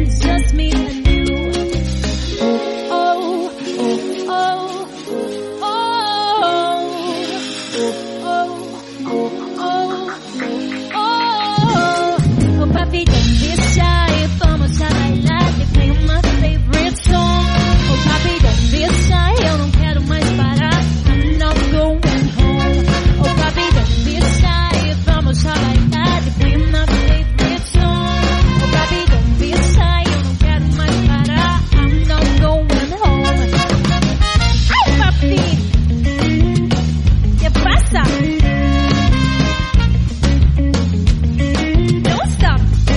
it's just me and you. Oh, oh, oh, oh, oh, oh, oh, oh. Oh, papi, don't be shy, vamos a bailar, te play my favorite song. Oh, papi, don't be shy, eu não quero mais parar, I'm not going home. Oh, papi, don't be shy, vamos a bailar, te play my favorite song. Oh, papi, don't be shy, eu não quero mais parar, I'm not going home. Ai, papi, ¿qué pasa? Don't stop.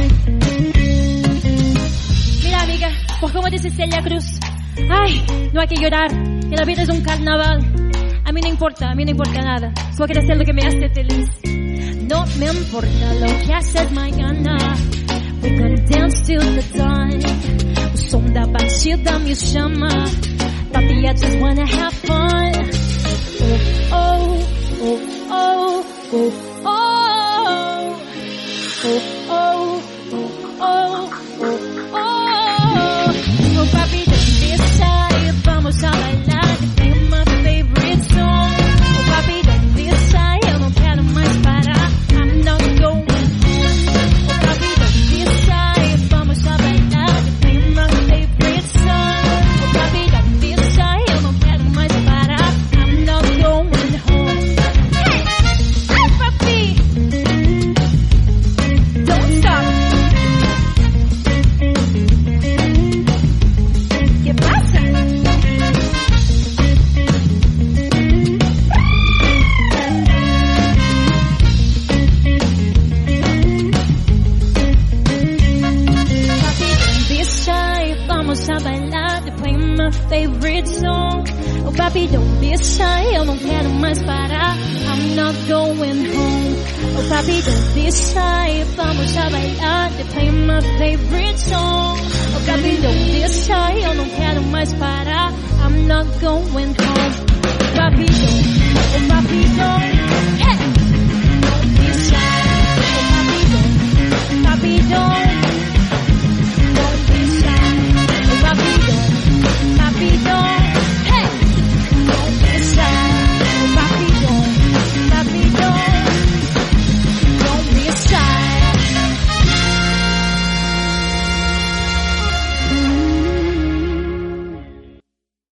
Mira, amiga, pues como dice Celia Cruz, ay, no hay que llorar, que la vida es un carnaval. A mí no importa nada, solo quiero hacer lo que me hace feliz. No me importa lo que haces mañana, we're gonna dance till the dawn. O som da batida me chama, papi, I just wanna have fun. Oh, oh, oh, oh, oh, oh, oh, oh, oh, oh, oh. Oh, papi, don't be shy, vamos a bailar, te play my favorite song. Oh, papi, don't be shy, eu não quero mais parar, I'm not going home. Oh, papi, don't be shy, vamos a bailar, te play my favorite song. Oh, papi, don't be shy, eu não quero mais parar, I'm not going home. Hey, hey, papi, don't stop. ¿Qué pasa? Papi, don't be shy, vamos a bailar, te play my favorite song. Oh, papi, don't be shy, eu não quero mais parar, I'm not going home. Oh, papi, don't be shy, vamos a bailar, te play my favorite song. Oh, papi, don't be shy, eu não quero mais parar, I'm not going home.